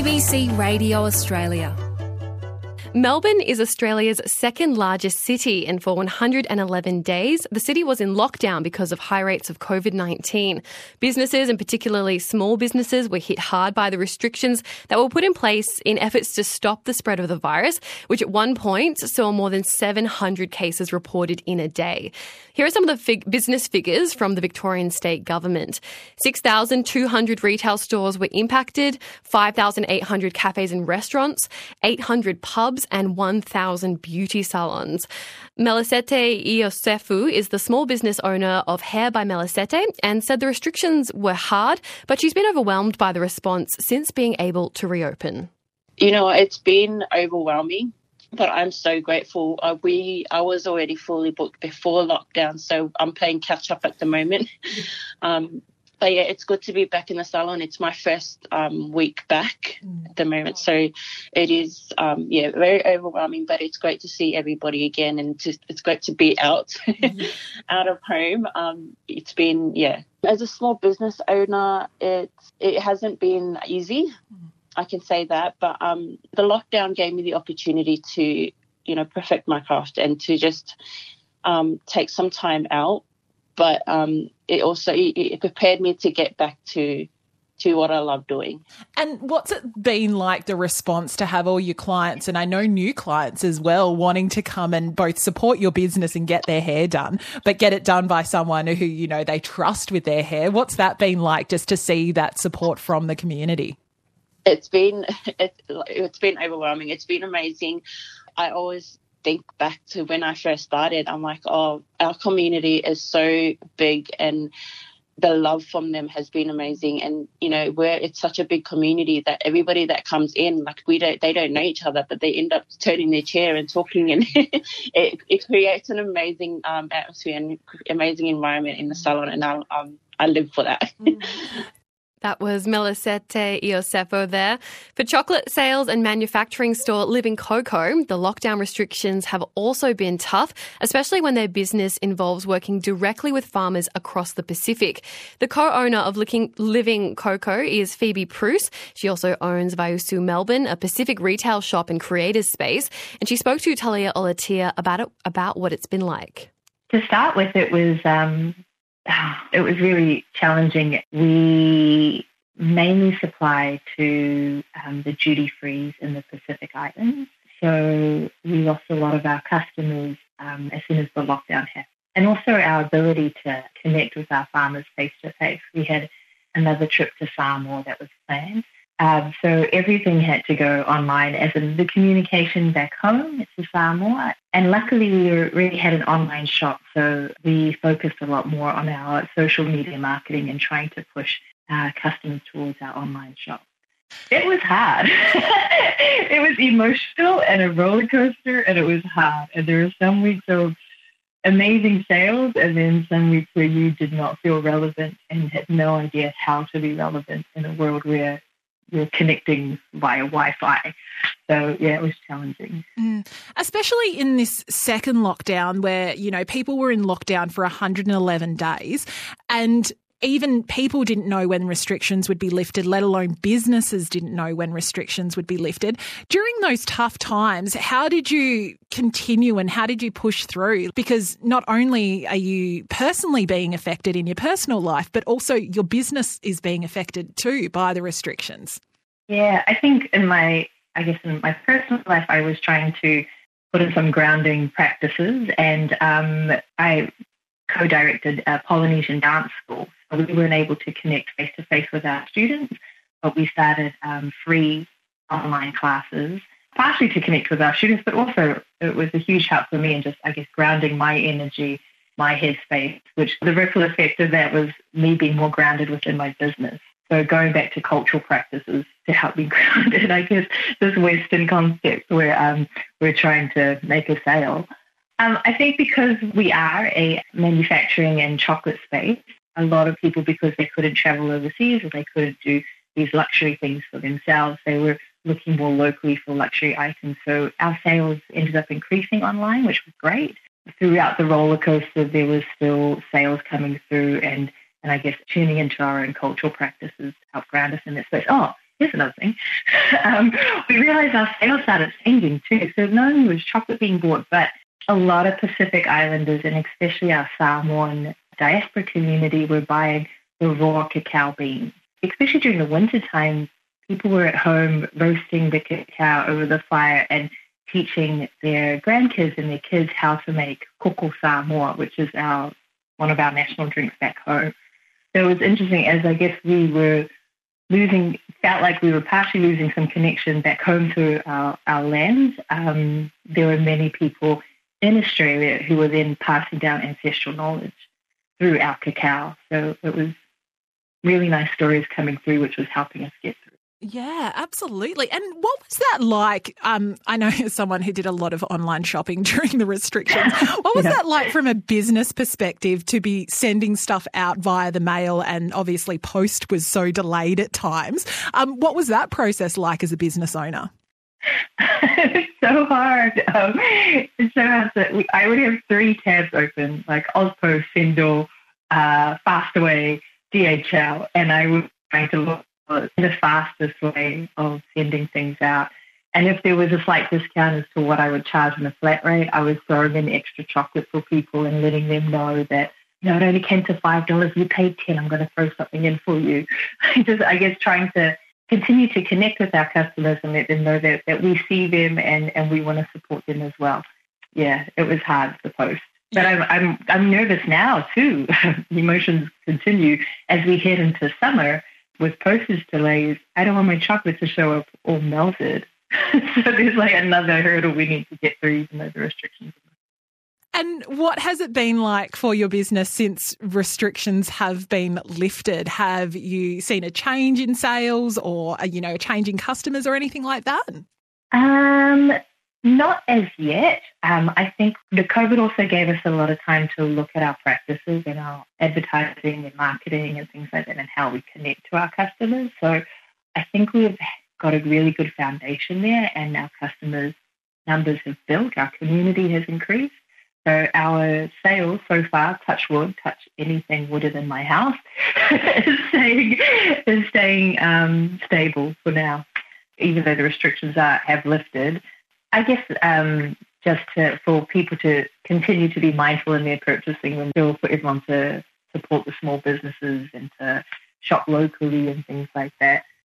ABC Radio Australia. Melbourne is Australia's second largest city, and for 111 days, the city was in lockdown because of high rates of COVID-19. Businesses, and particularly small businesses, were hit hard by the restrictions that were put in place in efforts to stop the spread of the virus, which at one point saw more than 700 cases reported in a day. Here are some of the business figures from the Victorian State Government. 6,200 retail stores were impacted, 5,800 cafes and restaurants, 800 pubs, and 1,000 beauty salons. Melisete Iosefu is the small business owner of Hair by Melisete and said the restrictions were hard, but she's been overwhelmed by the response since being able to reopen. You know, it's been overwhelming, but I'm so grateful. I was already fully booked before lockdown, so I'm playing catch up at the moment. But yeah, it's good to be back in the salon. It's my first week back at the moment. So it is, very overwhelming, but it's great to see everybody again, and it's great to be out, out of home. It's been, as a small business owner, it hasn't been easy. I can say that. But the lockdown gave me the opportunity to, perfect my craft and to just take some time out. But it also it prepared me to get back to what I love doing. And what's it been like, the response to have all your clients, and I know new clients as well, wanting to come and both support your business and get their hair done, but get it done by someone who, they trust with their hair? What's that been like, just to see that support from the community? It's been overwhelming. It's been amazing. I always think back to when I first started. I'm like, our community is so big, and the love from them has been amazing. And it's such a big community that everybody that comes in, like they don't know each other, but they end up turning their chair and talking, and it creates an amazing atmosphere and amazing environment in the salon, and I live for that. That was Melisete Iosefu there. For chocolate sales and manufacturing store Living Cocoa, the lockdown restrictions have also been tough, especially when their business involves working directly with farmers across the Pacific. The co-owner of Living Cocoa is Phoebe Bruce. She also owns Vaiusu Melbourne, a Pacific retail shop and creators space, and she spoke to Talia Olatia about what it's been like. To start with, it was really challenging. We mainly supply to the duty-frees in the Pacific Islands. So we lost a lot of our customers as soon as the lockdown hit. And also our ability to connect with our farmers face-to-face. We had another trip to Samoa that was planned. So everything had to go online, as in the communication back home to Samoa. And luckily we really had an online shop, so we focused a lot more on our social media marketing and trying to push customers towards our online shop. It was hard. It was emotional and a roller coaster, and it was hard. And there were some weeks of amazing sales, and then some weeks where you did not feel relevant and had no idea how to be relevant in a world where you're connecting via Wi-Fi. So, it was challenging. Especially in this second lockdown where, people were in lockdown for 111 days, and even people didn't know when restrictions would be lifted, let alone businesses didn't know when restrictions would be lifted. During those tough times, how did you continue and how did you push through? Because not only are you personally being affected in your personal life, but also your business is being affected too by the restrictions. Yeah, I think in my personal life, I was trying to put in some grounding practices, and I co-directed a Polynesian dance school. So we weren't able to connect face-to-face with our students, but we started free online classes, partially to connect with our students, but also it was a huge help for me in just, grounding my energy, my headspace, which the ripple effect of that was me being more grounded within my business. So going back to cultural practices to help me grounded, this Western concept where we're trying to make a sale. I think because we are a manufacturing and chocolate space, a lot of people, because they couldn't travel overseas or they couldn't do these luxury things for themselves, they were looking more locally for luxury items. So our sales ended up increasing online, which was great. Throughout the roller coaster, there was still sales coming through and tuning into our own cultural practices to help ground us in that space. here's another thing. We realized our sales started changing too. So not only was chocolate being bought, but a lot of Pacific Islanders and especially our Samoan diaspora community were buying the raw cacao beans. Especially during the winter time, people were at home roasting the cacao over the fire and teaching their grandkids and their kids how to make koko Samoa, which is one of our national drinks back home. So it was interesting as I guess we were felt like we were partially losing some connection back home to our lands. There were many people in Australia who were then passing down ancestral knowledge through our cacao. So it was really nice stories coming through, which was helping us get through. Yeah, absolutely. And what was that like? I know as someone who did a lot of online shopping during the restrictions, what was that like from a business perspective to be sending stuff out via the mail, and obviously post was so delayed at times? What was that process like as a business owner? It's so hard. It's so hard. I would have 3 tabs open, like Ozpost, Sendle, Fastaway, DHL, and I was trying to look for the fastest way of sending things out. And if there was a slight discount as to what I would charge on a flat rate, I was throwing in extra chocolate for people and letting them know that, it only came to $5. You paid $10. I'm going to throw something in for you. I guess trying to continue to connect with our customers and let them know that we see them and we want to support them as well. Yeah, it was hard, the post. But I'm nervous now too. The emotions continue as we head into summer with postage delays. I don't want my chocolate to show up all melted. So there's like another hurdle we need to get through, even though the restrictions. And what has it been like for your business since restrictions have been lifted? Have you seen a change in sales or, a change in customers or anything like that? Not as yet. I think the COVID also gave us a lot of time to look at our practices and our advertising and marketing and things like that and how we connect to our customers. So I think we've got a really good foundation there and our customers' numbers have built. Our community has increased. So our sales so far, touch wood, touch anything wooded in my house, is staying stable for now, even though the restrictions have lifted. I guess for people to continue to be mindful in their purchasing and still for everyone to support the small businesses and to shop locally and things like that.